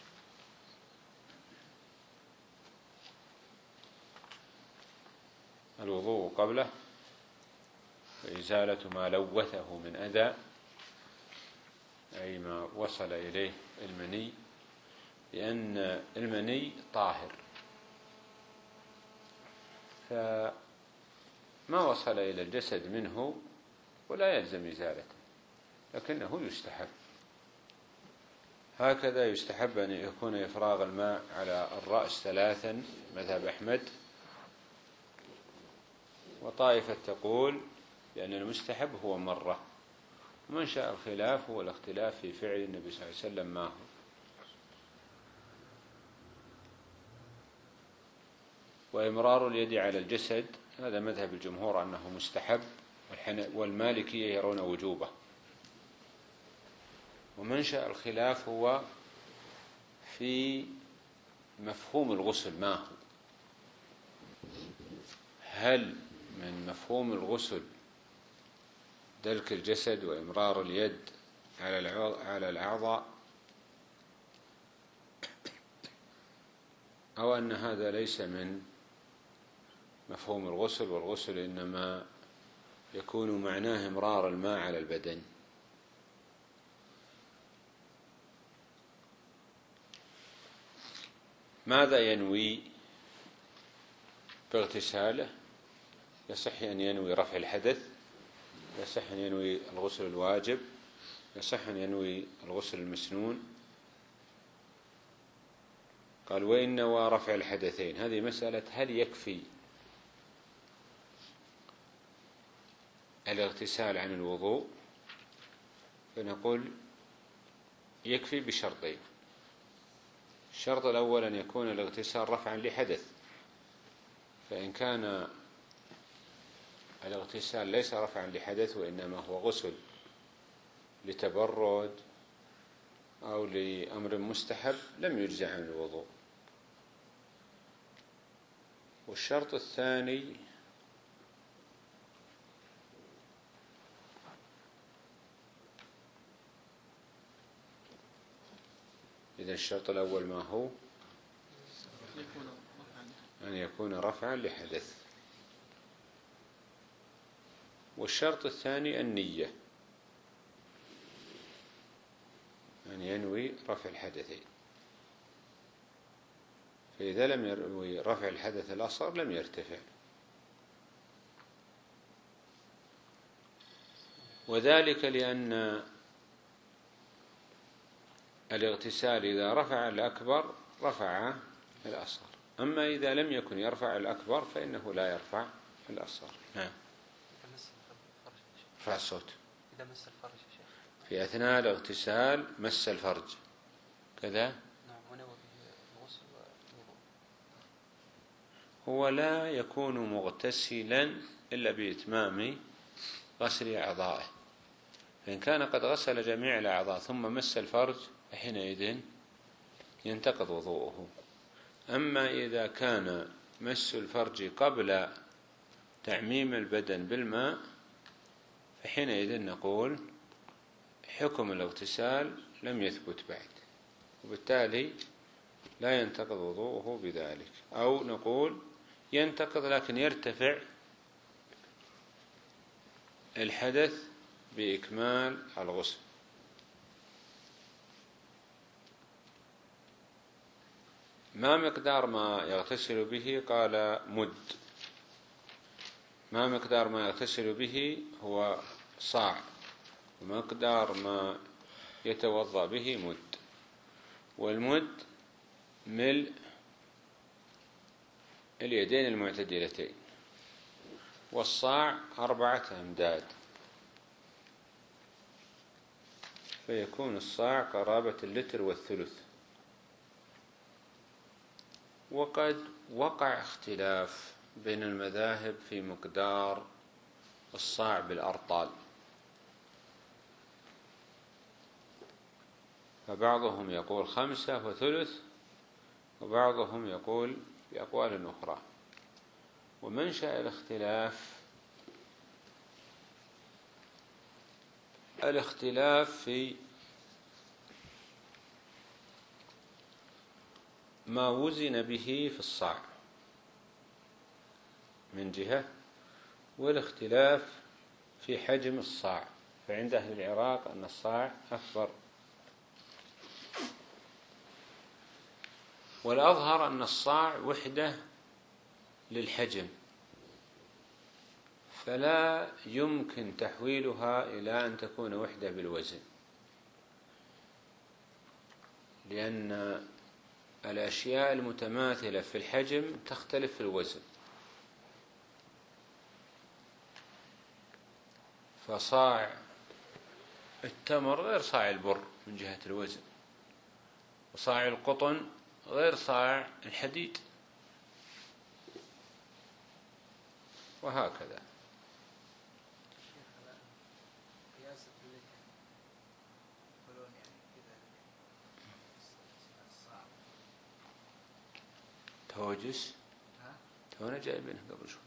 الوضوء قبله وإزالة ما لوثه من أذى، أي ما وصل إليه المني، لأن المني طاهر، فما وصل إلى الجسد منه ولا يلزم إزالته، لكنه يستحب. هكذا يستحب أن يكون إفراغ الماء على الرأس 3 مذهب أحمد، وطائفة تقول لأن المستحب هو مرة. ومنشأ الخلاف هو الاختلاف في فعل النبي صلى الله عليه وسلم ما هو. وإمرار اليد على الجسد هذا مذهب الجمهور أنه مستحب، والمالكية يرون وجوبه. ومنشأ الخلاف هو في مفهوم الغسل ما هو، هل من مفهوم الغسل دلك الجسد وإمرار اليد على الأعضاء، أو أن هذا ليس من مفهوم الغسل، والغسل إنما يكون معناه إمرار الماء على البدن. ماذا ينوي باغتساله؟ يصح أن ينوي رفع الحدث، يصح أن ينوي الغسل الواجب، يصح أن ينوي الغسل المسنون. قال وإن نوى رفع الحدثين. هذه مسألة هل يكفي الاغتسال عن الوضوء؟ فنقول يكفي بشرطين. الشرط الأول أن يكون الاغتسال رفعا لحدث، فإن كان الاغتسال ليس رفعا لحدث وإنما هو غسل لتبرد أو لأمر مستحب لم يجزع عن الوضوء. والشرط الثاني إذا الشرط الأول ما هو؟ أن يكون رفعا لحدث. والشرط الثاني النية، أن ينوي رفع الحدثين. فإذا لم ينوي رفع الحدث الأصغر لم يرتفع. وذلك لأن الاغتسال إذا رفع الأكبر رفع الأصغر، أما إذا لم يكن يرفع الأكبر فإنه لا يرفع الأصغر. نعم. رفع الصوت إذا مس الفرج يا شيخ في أثناء الاغتسال، مس الفرج كذا، نعم، ونوى به الغسل والوضوء، هو لا يكون مغتسلا إلا بإتمام غسل أعضائه. فإن كان قد غسل جميع الأعضاء ثم مس الفرج فحينئذ ينتقض وضوءه. أما إذا كان مس الفرج قبل تعميم البدن بالماء فحينئذ نقول حكم الاغتسال لم يثبت بعد، وبالتالي لا ينتقض وضوءه بذلك. أو نقول ينتقض لكن يرتفع الحدث بإكمال الغسل. ما مقدار ما يغتسل به؟ قال مد. ما مقدار ما يغتسل به؟ هو صاع. ومقدار ما يتوضأ به مد. والمد ملء اليدين المعتدلتين، والصاع 4 أمداد، فيكون الصاع قرابة 1.3 لتر. وقد وقع اختلاف بين المذاهب في مقدار الصاع بالأرطال، فبعضهم يقول 5 وثلث، وبعضهم يقول بأقوال أخرى. ومنشأ الاختلاف في ما وزن به في الصاع من جهة، والاختلاف في حجم الصاع. فعند أهل العراق أن الصاع أكبر، والأظهر أن الصاع وحدة للحجم، فلا يمكن تحويلها إلى أن تكون وحدة بالوزن، لأن الأشياء المتماثلة في الحجم تختلف في الوزن. فصاع التمر غير صاع البر من جهة الوزن، وصاع القطن غير صاع الحديد، وهكذا. قياس اللتر يقولون يعني كذا الصعب توجس، ها؟ تونا جايبينه قبل شوي.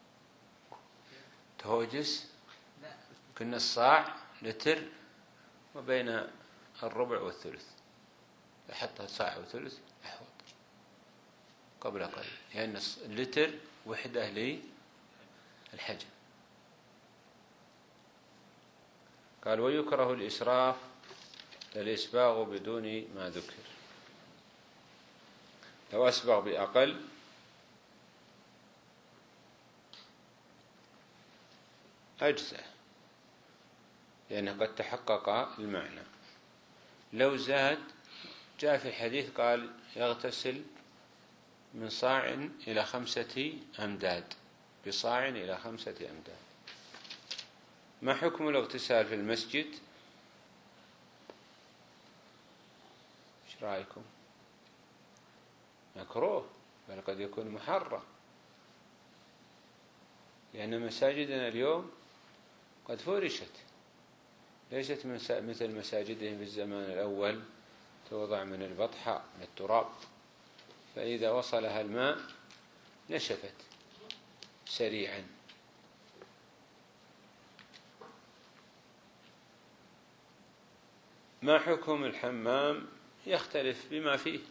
توجس لا كنا الصاع لتر وبين الربع والثلث، حتى صاع وثلث أحوط. قبل قليل، لأن يعني اللتر وحدة للحجم. قال ويكره الإسراف الإسباغ بدون ما ذكر، لو أسبغ بأقل أجزاء لأنه قد تحقق المعنى. لو زاد جاء في الحديث قال يغتسل من صاع إلى 5 أمداد، بصاع إلى 5 أمداد. ما حكم الاغتسال في المسجد؟ ايش رأيكم؟ مكروه، بل قد يكون محرم، لأن مساجدنا اليوم قد فرشت، ليست مثل مساجدهم في الزمان الأول، توضع من البطحاء من التراب، فإذا وصلها الماء نشفت سريعا. ما حكم الحمام؟ يختلف بما فيه،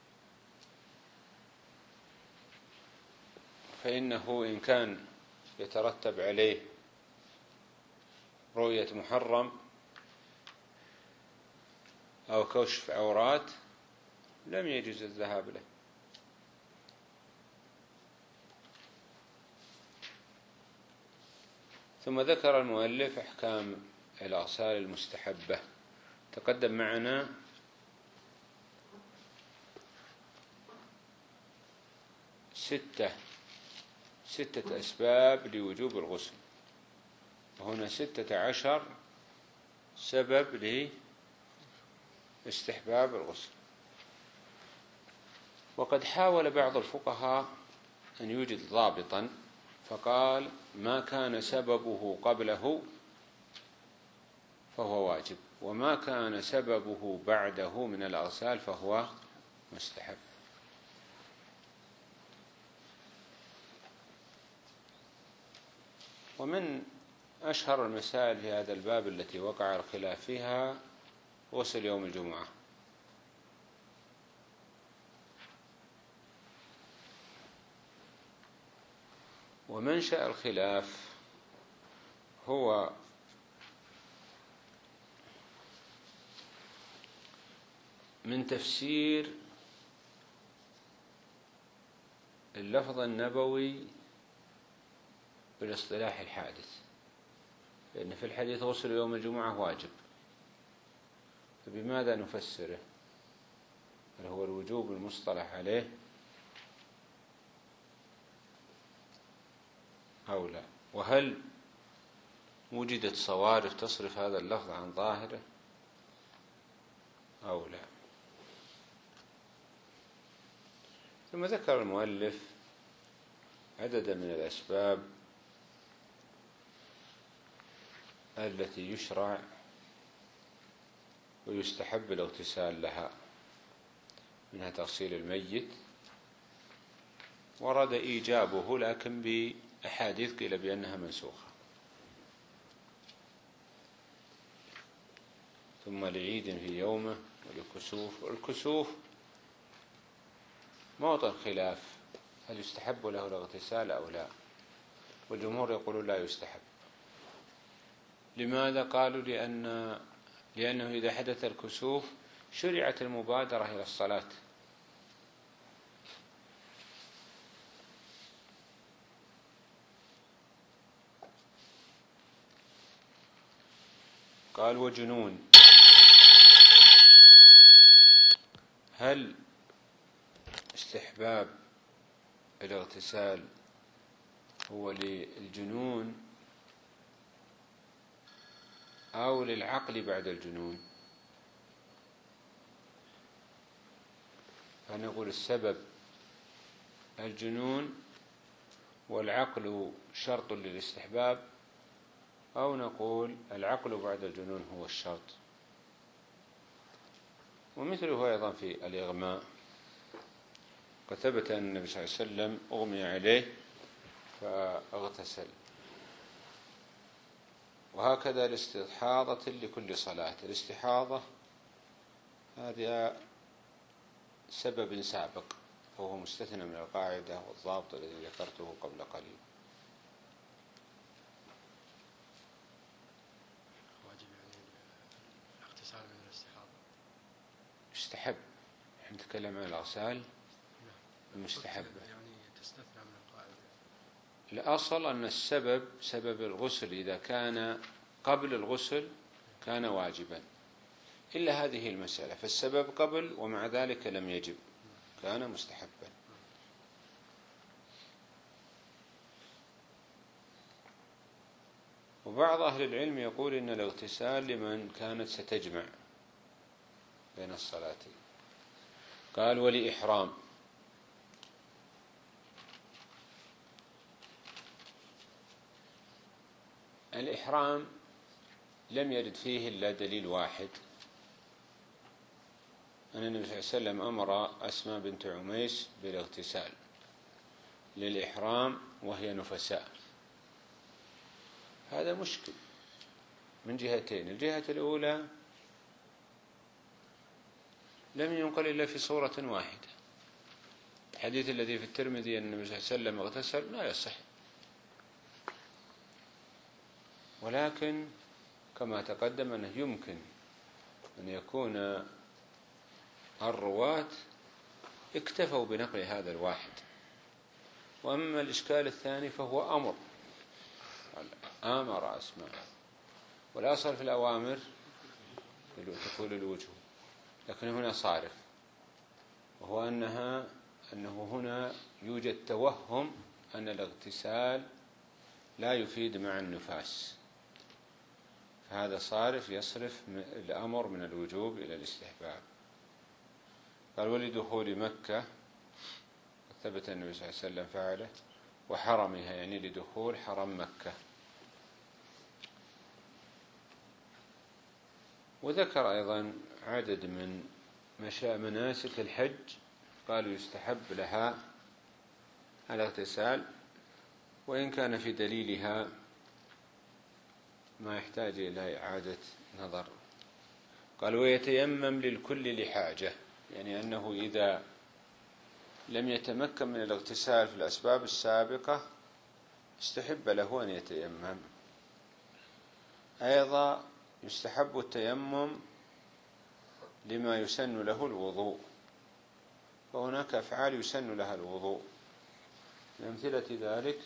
فإنه إن كان يترتب عليه رؤية محرم أو كشف عورات لم يجوز الذهاب له. ثم ذكر المؤلف أحكام الأغسال المستحبة. تقدم معنا ستة أسباب لوجوب الغسل، وهنا 16 سبب لاستحباب الغسل. وقد حاول بعض الفقهاء أن يوجد ضابطا، فقال ما كان سببه قبله فهو واجب، وما كان سببه بعده من الأغسال فهو مستحب. ومن أشهر المسائل في هذا الباب التي وقع الخلاف فيها غسل يوم الجمعة. ومنشأ الخلاف هو من تفسير اللفظ النبوي بالاصطلاح الحادث، لأن في الحديث غسل يوم الجمعة واجب، فبماذا نفسره؟ هل هو الوجوب المصطلح عليه أو لا؟ وهل وجدت صوارف تصرف هذا اللفظ عن ظاهره أو لا؟ ثم ذكر المؤلف عددا من الأسباب التي يشرع ويستحب الاغتسال لها، منها تغسيل الميت، ورد إيجابه لكن بأحاديث قيل بأنها منسوخة. ثم لعيد في يومه، ولكسوف. الكسوف موطن خلاف، هل يستحب له الاغتسال أو لا؟ والجمهور يقولون لا يستحب. لماذا؟ قالوا لأنه إذا حدث الكسوف شرعت المبادرة إلى الصلاة، قال وجنون. هل استحباب الاغتسال هو للجنون أو للعقل بعد الجنون؟ فنقول السبب الجنون والعقل شرط للاستحباب، أو نقول العقل بعد الجنون هو الشرط. ومثله أيضا في الإغماء، قد ثبت أن النبي صلى الله عليه وسلم أغمي عليه فاغتسل. وهكذا الاستحاضة لكل صلاة. الاستحاضة هذه سبب سابق، فهو مستثنى من القاعدة والضابط الذي ذكرته قبل قليل. واجب يعني الاغتسال من الاستحاضة؟ يستحب، نحن نتكلم عن الأغسال المستحبة. يعني تستثنى من القاعدة. الأصل أن السبب، سبب الغسل إذا كان قبل الغسل كان واجبا، إلا هذه المسألة، فالسبب قبل ومع ذلك لم يجب، كان مستحبا. وبعض أهل العلم يقول إن الاغتسال لمن كانت ستجمع بين الصلاتين، قال ولإحرام. الإحرام لم يرد فيه إلا دليل واحد، أن النبي صلى الله عليه وسلم أمر أسماء بنت عميس بالاغتسال للإحرام وهي نفساء. هذا مشكل من جهتين. الجهة الأولى لم ينقل إلا في صورة واحدة. الحديث الذي في الترمذي أن النبي صلى الله عليه وسلم اغتسل لا يصح، ولكن كما تقدم أنه يمكن أن يكون الرواة اكتفوا بنقل هذا الواحد. وأما الإشكال الثاني فهو أمر أسماء، والأصل في الأوامر دخول الوجوب، لكن هنا صارف، وهو أنه هنا يوجد توهم أن الاغتسال لا يفيد مع النفاس، فهذا صارف يصرف الأمر من الوجوب إلى الاستحباب. قال ولدخول مكة، ثبت النبي صلى الله عليه وسلم فعله، وحرمها يعني لدخول حرم مكة. وذكر أيضا عدد من مناسك الحج قالوا يستحب لها الاغتسال، وإن كان في دليلها ما يحتاج إلى إعادة نظر. قال ويتيمم للكل لحاجة، يعني أنه إذا لم يتمكن من الاغتسال في الأسباب السابقة استحب له أن يتيمم. أيضا يستحب التيمم لما يسن له الوضوء، فهناك أفعال يسن لها الوضوء، من أمثلة ذلك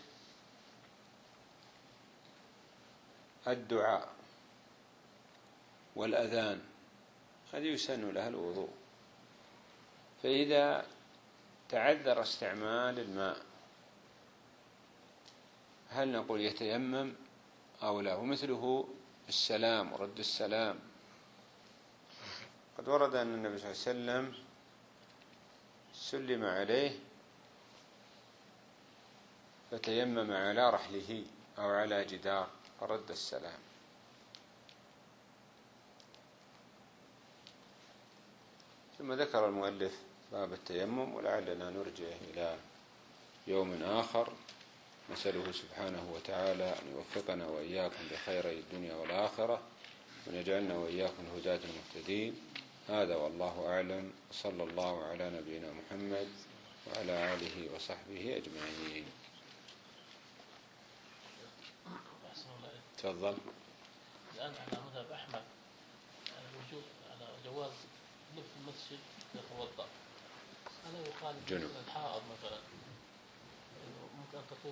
الدعاء والأذان، هذه يسن لها الوضوء. فإذا تعذر استعمال الماء هل نقول يتيمم أو لا؟ ومثله السلام ورد السلام، قد ورد أن النبي صلى الله عليه وسلم سلم عليه فتيمم على رحله أو على جدار فرد السلام. ثم ذكر المؤلف باب التيمم، ولعلنا نرجع إلى يوم آخر، نسأله سبحانه وتعالى أن يوفقنا وإياكم بخيري الدنيا والآخرة، ونجعلنا وإياكم هداة المهتدين. هذا والله أعلم، صلى الله على نبينا محمد وعلى آله وصحبه أجمعين. تفضل. الآن على مذهب أحمد على وجوب، على جواز لف المسجد يتوضأ، هذا يقال جنوب الحائض مثلا ممكن أن تطوف.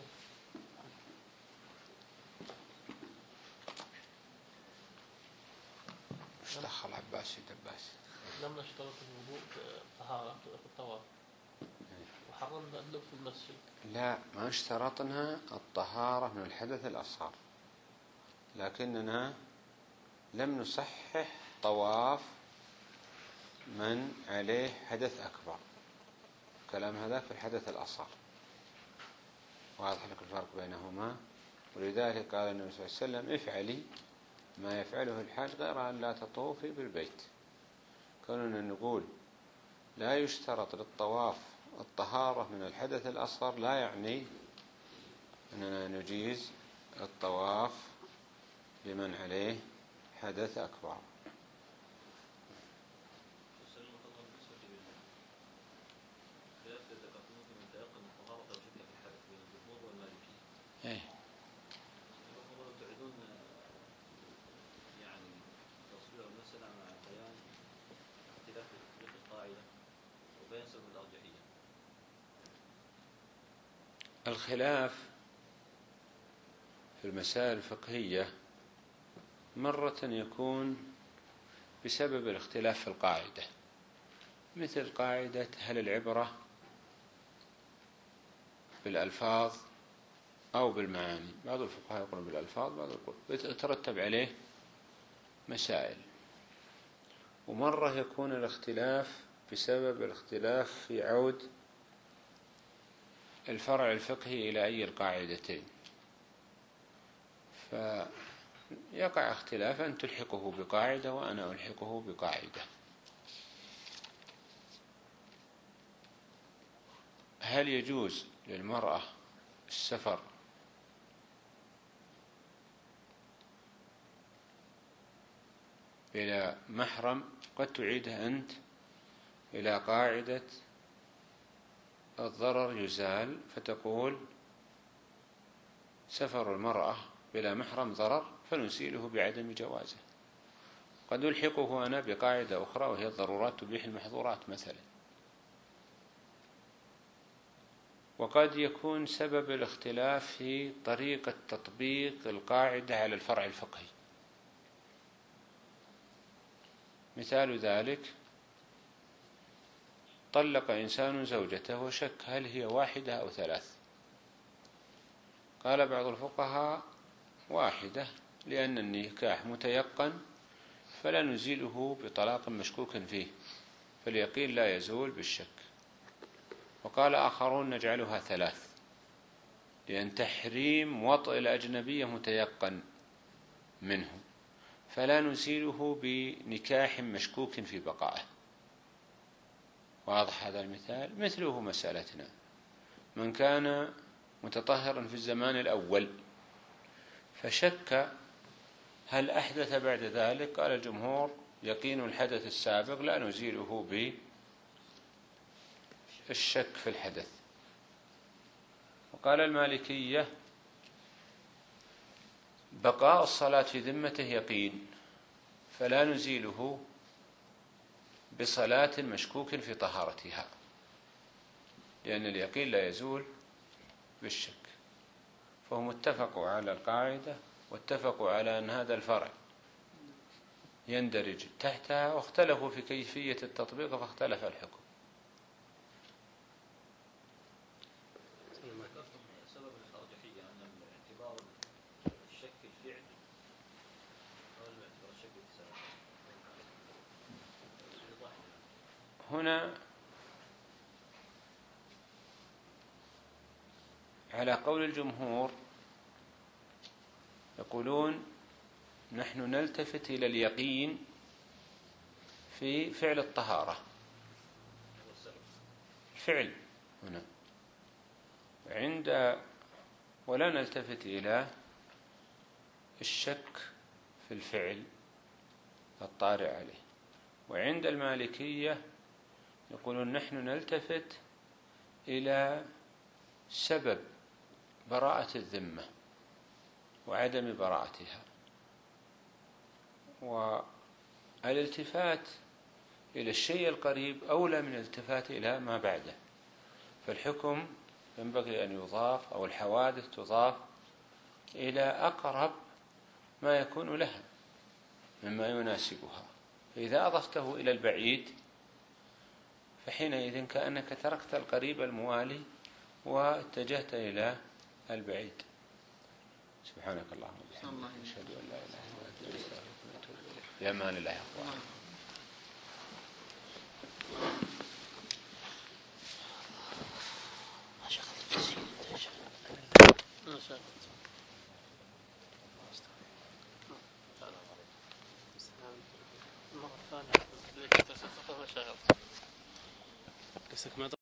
مش دخل عباسي دباسي؟ لم نشترط الوضوء طهارة في الطواف، وحرمنا اللب في المسجد. لا، ما اشترطنا الطهارة من الحدث الأصغر، لكننا لم نصحح طواف من عليه حدث أكبر. كلام هذا في الحدث الأصغر، واضح لك الفرق بينهما. ولذلك قال النبي صلى الله عليه وسلم افعلي ما يفعله الحاج غير أن لا تطوفي بالبيت. كوننا نقول لا يشترط للطواف الطهارة من الحدث الأصغر لا يعني أننا نجيز الطواف لمن عليه حدث أكبر. الخلاف في المسائل الفقهية مرة يكون بسبب الاختلاف في القاعدة، مثل قاعدة هل العبرة بالألفاظ أو بالمعاني. بعض الفقهاء يقولون بالألفاظ، بعض يقولون يترتب عليه مسائل. ومرة يكون الاختلاف بسبب الاختلاف في عود الفرع الفقهي إلى أي القاعدتين، فيقع اختلاف أن تلحقه بقاعدة وأنا ألحقه بقاعدة. هل يجوز للمرأة السفر إلى محرم؟ قد تعيدها أنت إلى قاعدة الضرر يزال، فتقول سفر المرأة بلا محرم ضرر فنزيله بعدم جوازه. قد ألحقه أنا بقاعدة أخرى وهي الضرورات تبيح المحظورات مثلا. وقد يكون سبب الاختلاف في طريقة تطبيق القاعدة على الفرع الفقهي. مثال ذلك: طلق إنسان زوجته وشك هل هي واحدة أو ثلاث. قال بعض الفقهاء واحدة لأن النكاح متيقن فلا نزيله بطلاق مشكوك فيه، فاليقين لا يزول بالشك. وقال آخرون نجعلها ثلاث لأن تحريم وطئ الأجنبية متيقن منه، فلا نزيله بنكاح مشكوك في بقائه. واضح هذا المثال؟ مثله مسألتنا: من كان متطهرا في الزمان الأول فشك هل أحدث بعد ذلك، قال الجمهور يقين الحدث السابق لا نزيله بالشك في الحدث. وقال المالكية بقاء الصلاة في ذمته يقين فلا نزيله بصلاة مشكوك في طهارتها، لأن اليقين لا يزول بالشك. فهم اتفقوا على القاعدة واتفقوا على أن هذا الفرع يندرج تحتها، واختلفوا في كيفية التطبيق فاختلف الحكم. سبب الأرجحية أن اعتبار الشك الفعل أو اعتبار الشك السبب. هنا على قول الجمهور يقولون نحن نلتفت إلى اليقين في فعل الطهارة، فعل هنا ولا نلتفت إلى الشك في الفعل الطارئ عليه. وعند المالكية يقولون نحن نلتفت إلى سبب براءة الذمة وعدم براءتها، والالتفات إلى الشيء القريب أولى من الالتفات إلى ما بعده. فالحكم ينبغي أن يضاف أو الحوادث تضاف إلى أقرب ما يكون لها مما يناسبها، فإذا أضفته إلى البعيد فحينئذ كأنك تركت القريب الموالي واتجهت إلى البعيد. سبحانك اللهم وبحمدك أشهد أن لا إله إلا أنت أستغفرك وأتوب إليك. في أمان الله يا أخوان. المرة الثانية